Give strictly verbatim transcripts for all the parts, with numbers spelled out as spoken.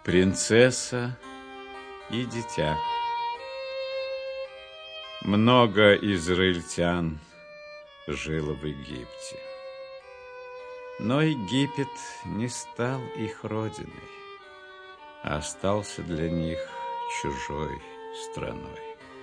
Принцесса и дитя. Много израильтян жило в Египте, но Египет не стал их родиной, а остался для них чужой страной.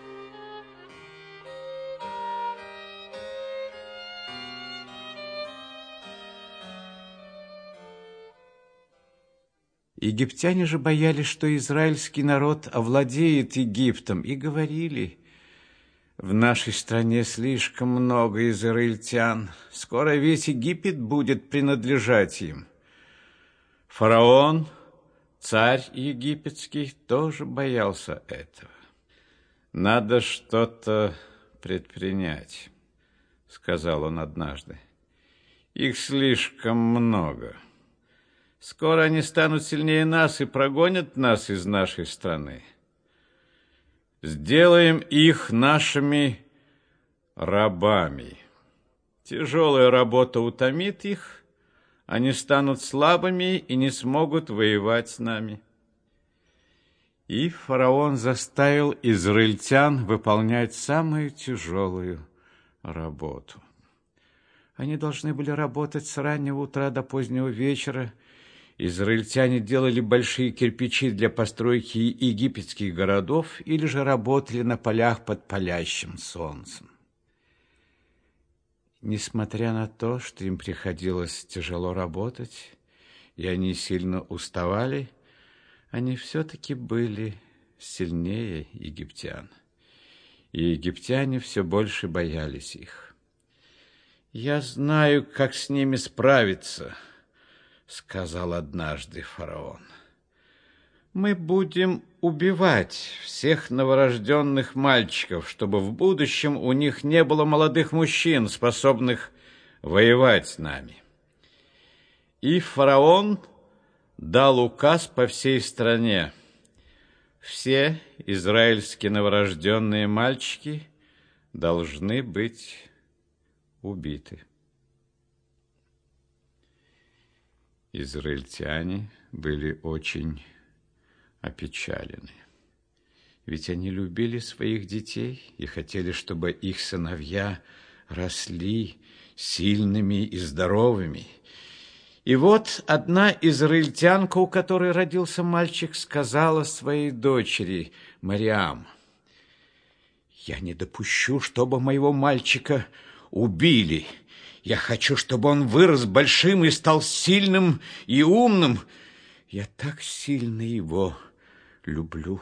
Египтяне же боялись, что израильский народ овладеет Египтом, и говорили: в нашей стране слишком много израильтян, скоро весь Египет будет принадлежать им. Фараон, царь египетский, тоже боялся этого. Надо что-то предпринять, сказал он однажды. Их слишком много. Скоро они станут сильнее нас и прогонят нас из нашей страны. Сделаем их нашими рабами. Тяжелая работа утомит их, они станут слабыми и не смогут воевать с нами. И фараон заставил израильтян выполнять самую тяжелую работу. Они должны были работать с раннего утра до позднего вечера. Израильтяне делали большие кирпичи для постройки египетских городов или же работали на полях под палящим солнцем. Несмотря на то, что им приходилось тяжело работать, и они сильно уставали, они все-таки были сильнее египтян. И египтяне все больше боялись их. «Я знаю, как с ними справиться», — сказал однажды фараон. «Мы будем убивать всех новорожденных мальчиков, чтобы в будущем у них не было молодых мужчин, способных воевать с нами». И фараон дал указ по всей стране: все израильские новорожденные мальчики должны быть убиты. Израильтяне были очень опечалены, ведь они любили своих детей и хотели, чтобы их сыновья росли сильными и здоровыми. И вот одна израильтянка, у которой родился мальчик, сказала своей дочери Мариам: «Я не допущу, чтобы моего мальчика убили. Я хочу, чтобы он вырос большим и стал сильным и умным. Я так сильно его люблю».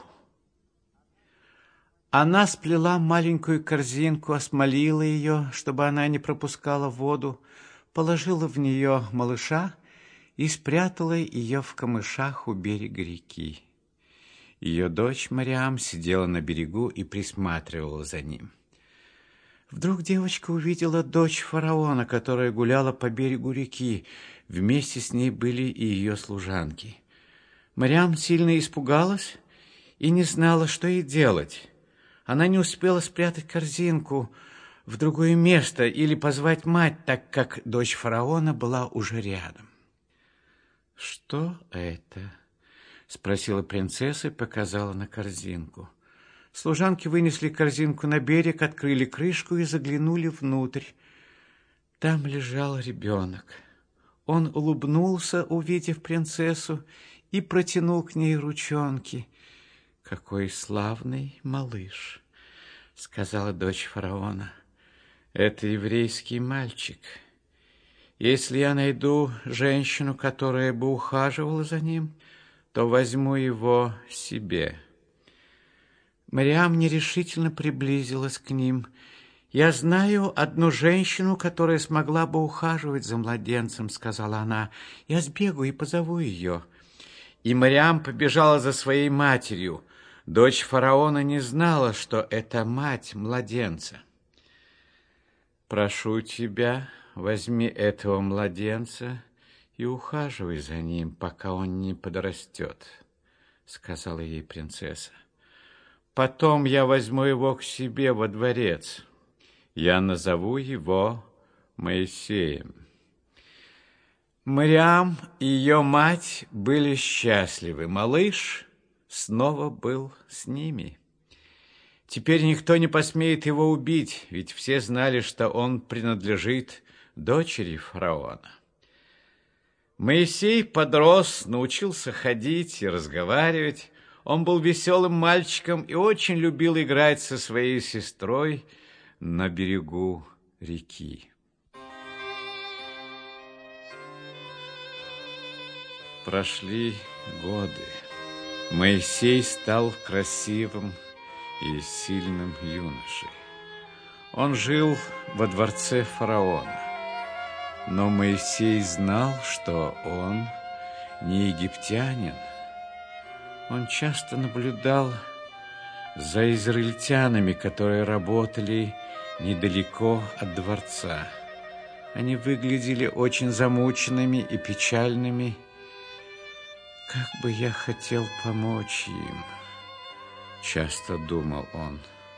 Она сплела маленькую корзинку, осмолила ее, чтобы она не пропускала воду, положила в нее малыша и спрятала ее в камышах у берега реки. Ее дочь Мариам сидела на берегу и присматривала за ним. Вдруг девочка увидела дочь фараона, которая гуляла по берегу реки. Вместе с ней были и ее служанки. Мариам сильно испугалась и не знала, что ей делать. Она не успела спрятать корзинку в другое место или позвать мать, так как дочь фараона была уже рядом. «Что это?» — спросила принцесса и показала на корзинку. Служанки вынесли корзинку на берег, открыли крышку и заглянули внутрь. Там лежал ребенок. Он улыбнулся, увидев принцессу, и протянул к ней ручонки. «Какой славный малыш!» — сказала дочь фараона. «Это еврейский мальчик. Если я найду женщину, которая бы ухаживала за ним, то возьму его себе». Мариам нерешительно приблизилась к ним. «Я знаю одну женщину, которая смогла бы ухаживать за младенцем», — сказала она. «Я сбегу и позову ее». И Мариам побежала за своей матерью. Дочь фараона не знала, что это мать младенца. «Прошу тебя, возьми этого младенца и ухаживай за ним, пока он не подрастет», — сказала ей принцесса. «Потом я возьму его к себе во дворец. Я назову его Моисеем». Мириам и ее мать были счастливы. Малыш снова был с ними. Теперь никто не посмеет его убить, ведь все знали, что он принадлежит дочери фараона. Моисей подрос, научился ходить и разговаривать. Он был веселым мальчиком и очень любил играть со своей сестрой на берегу реки. Прошли годы. Моисей стал красивым и сильным юношей. Он жил во дворце фараона. Но Моисей знал, что он не египтянин. Он часто наблюдал за израильтянами, которые работали недалеко от дворца. Они выглядели очень замученными и печальными. Как бы я хотел помочь им, часто думал он.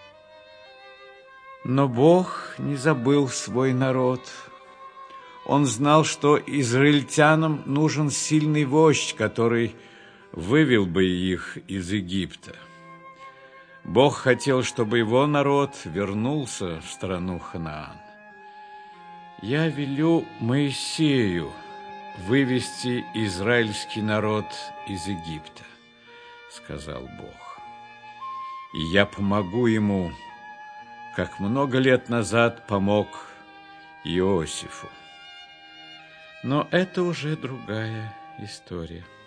Но Бог не забыл свой народ. Он знал, что израильтянам нужен сильный вождь, который вывел бы их из Египта. Бог хотел, чтобы его народ вернулся в страну Ханаан. Я велю Моисею вывести израильский народ из Египта, сказал Бог. И я помогу ему, как много лет назад помог Иосифу. Но это уже другая история.